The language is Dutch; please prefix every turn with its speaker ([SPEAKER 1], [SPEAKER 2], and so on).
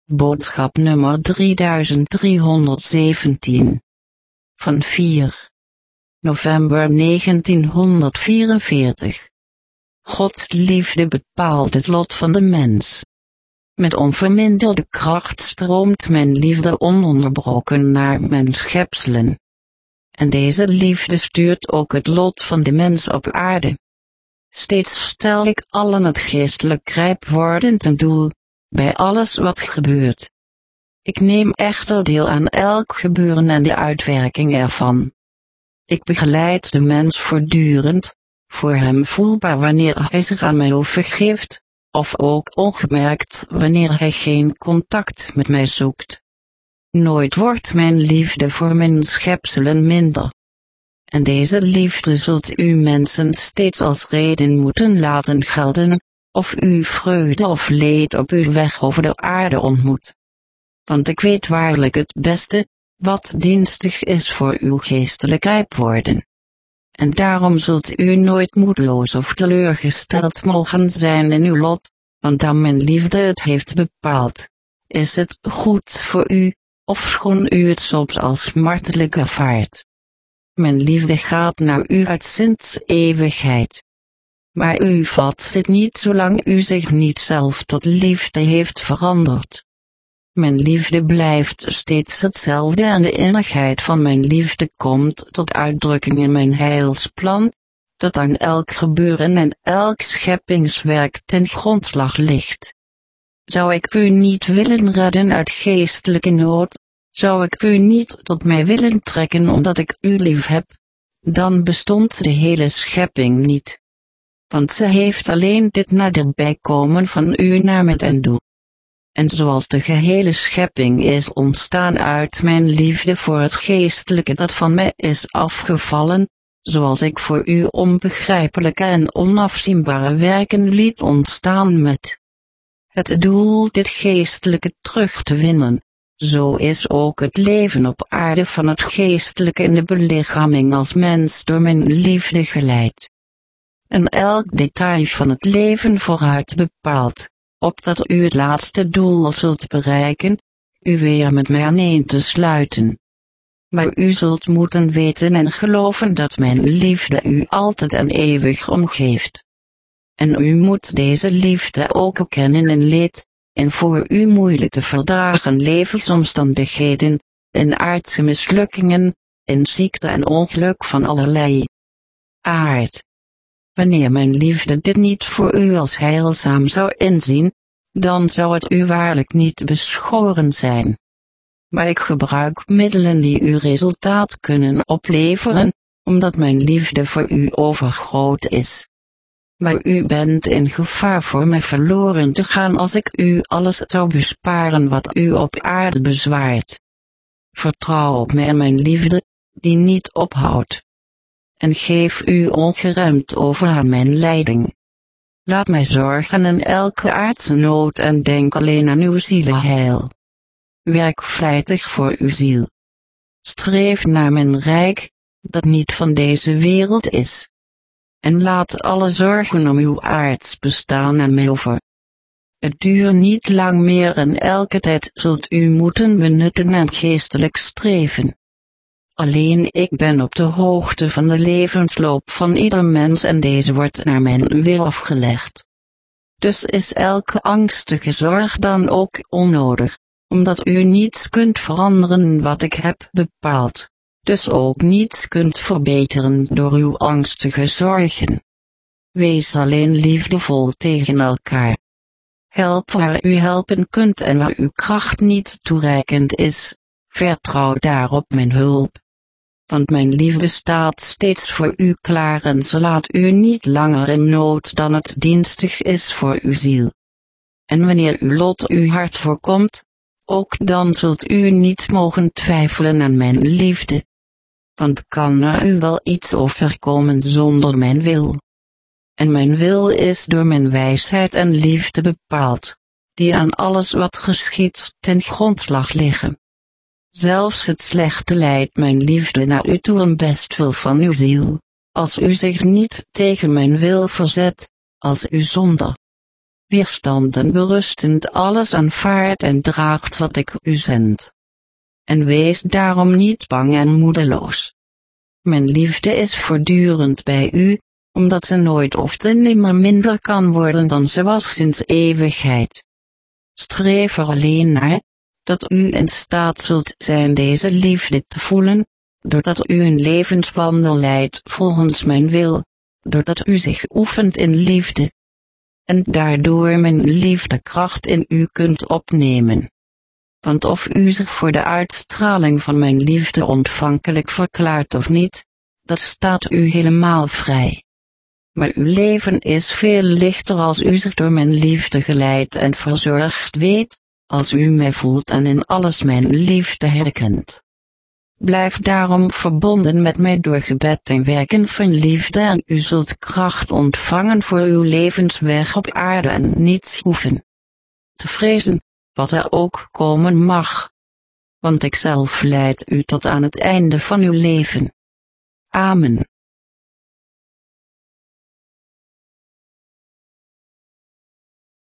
[SPEAKER 1] Boodschap nummer 3317. Van 4 november 1944. Gods liefde bepaalt het lot van de mens. Met onverminderde kracht stroomt mijn liefde ononderbroken naar mijn schepselen. En deze liefde stuurt ook het lot van de mens op aarde. Steeds stel ik allen het geestelijk grijpwoorden ten doel, bij alles wat gebeurt. Ik neem echter deel aan elk gebeuren en de uitwerking ervan. Ik begeleid de mens voortdurend, voor hem voelbaar wanneer hij zich aan mij overgeeft, of ook ongemerkt wanneer hij geen contact met mij zoekt. Nooit wordt mijn liefde voor mijn schepselen minder. En deze liefde zult u mensen steeds als reden moeten laten gelden, of u vreugde of leed op uw weg over de aarde ontmoet. Want ik weet waarlijk het beste, wat dienstig is voor uw geestelijk rijpworden. En daarom zult u nooit moedeloos of teleurgesteld mogen zijn in uw lot, want dan mijn liefde het heeft bepaald, is het goed voor u, ofschoon u het soms als smartelijk ervaart. Mijn liefde gaat naar u uit sinds eeuwigheid. Maar u vat dit niet zolang u zich niet zelf tot liefde heeft veranderd. Mijn liefde blijft steeds hetzelfde en de innigheid van mijn liefde komt tot uitdrukking in mijn heilsplan, dat aan elk gebeuren en elk scheppingswerk ten grondslag ligt. Zou ik u niet willen redden uit geestelijke nood, zou ik u niet tot mij willen trekken omdat ik u lief heb, dan bestond de hele schepping niet. Want ze heeft alleen dit naderbij komen van u naar met en doel. En zoals de gehele schepping is ontstaan uit mijn liefde voor het geestelijke dat van mij is afgevallen, zoals ik voor u onbegrijpelijke en onafzienbare werken liet ontstaan met het doel dit geestelijke terug te winnen, zo is ook het leven op aarde van het geestelijke in de belichaming als mens door mijn liefde geleid. En elk detail van het leven vooruit bepaalt, opdat u het laatste doel zult bereiken, u weer met mij aaneen te sluiten. Maar u zult moeten weten en geloven dat mijn liefde u altijd en eeuwig omgeeft. En u moet deze liefde ook kennen in leed, en voor u moeilijk te verdragen levensomstandigheden, in aardse mislukkingen, in ziekte en ongeluk van allerlei aard. Wanneer mijn liefde dit niet voor u als heilzaam zou inzien, dan zou het u waarlijk niet beschoren zijn. Maar ik gebruik middelen die u resultaat kunnen opleveren, omdat mijn liefde voor u overgroot is. Maar u bent in gevaar voor mij verloren te gaan als ik u alles zou besparen wat u op aarde bezwaart. Vertrouw op mij en mijn liefde, die niet ophoudt. En geef u ongeremd over aan mijn leiding. Laat mij zorgen in elke aardse nood en denk alleen aan uw zielenheil. Werk vlijtig voor uw ziel. Streef naar mijn rijk, dat niet van deze wereld is. En laat alle zorgen om uw aards bestaan aan mij over. Het duurt niet lang meer en elke tijd zult u moeten benutten en geestelijk streven. Alleen ik ben op de hoogte van de levensloop van ieder mens en deze wordt naar mijn wil afgelegd. Dus is elke angstige zorg dan ook onnodig, omdat u niets kunt veranderen wat ik heb bepaald, dus ook niets kunt verbeteren door uw angstige zorgen. Wees alleen liefdevol tegen elkaar. Help waar u helpen kunt en waar uw kracht niet toereikend is, vertrouw daarop mijn hulp. Want mijn liefde staat steeds voor u klaar en ze laat u niet langer in nood dan het dienstig is voor uw ziel. En wanneer uw lot uw hart voorkomt, ook dan zult u niet mogen twijfelen aan mijn liefde. Want kan er u wel iets overkomen zonder mijn wil? En mijn wil is door mijn wijsheid en liefde bepaald, die aan alles wat geschiet ten grondslag liggen. Zelfs het slechte leidt mijn liefde naar u toe een bestwil van uw ziel, als u zich niet tegen mijn wil verzet, als u zonder weerstanden berustend alles aanvaardt en draagt wat ik u zend. En wees daarom niet bang en moedeloos. Mijn liefde is voortdurend bij u, omdat ze nooit of te nimmer minder kan worden dan ze was sinds eeuwigheid. Streef er alleen naar, dat u in staat zult zijn deze liefde te voelen, doordat u een levenswandel leidt volgens mijn wil, doordat u zich oefent in liefde. En daardoor mijn liefdekracht in u kunt opnemen. Want of u zich voor de uitstraling van mijn liefde ontvankelijk verklaart of niet, dat staat u helemaal vrij. Maar uw leven is veel lichter als u zich door mijn liefde geleid en verzorgd weet, als u mij voelt en in alles mijn liefde herkent. Blijf daarom verbonden met mij door gebed en werken van liefde en u zult kracht ontvangen voor uw levensweg op aarde en niets hoeven te vrezen, wat er ook komen mag. Want ik zelf leid u tot aan het einde van uw leven. Amen.